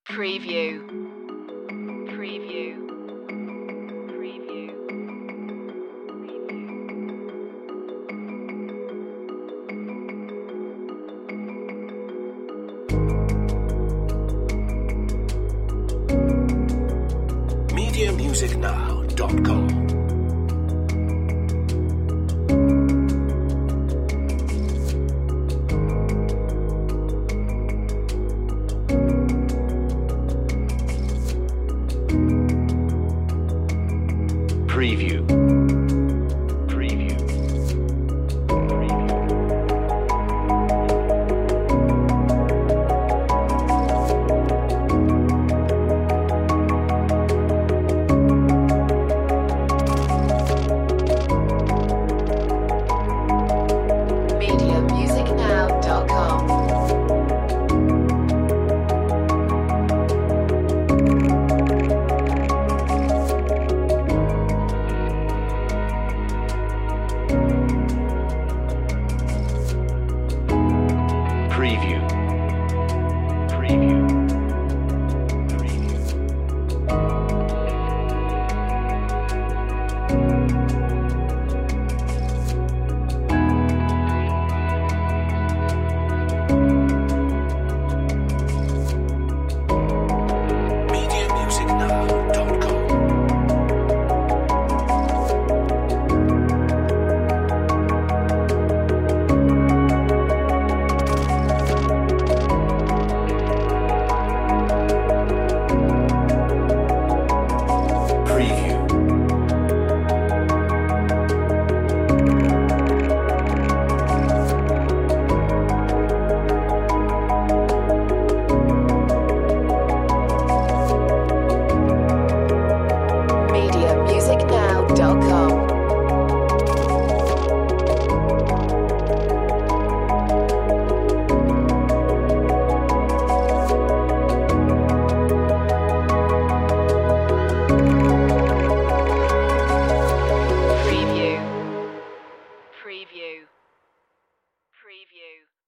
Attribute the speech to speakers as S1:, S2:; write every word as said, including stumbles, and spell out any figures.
S1: Preview. Preview. Preview.
S2: media music now dot com. Preview. Preview.
S1: media music now dot com.
S2: Preview. Preview. Preview. media music now dot com. Preview.
S1: media music now dot com. Preview. Preview. Preview.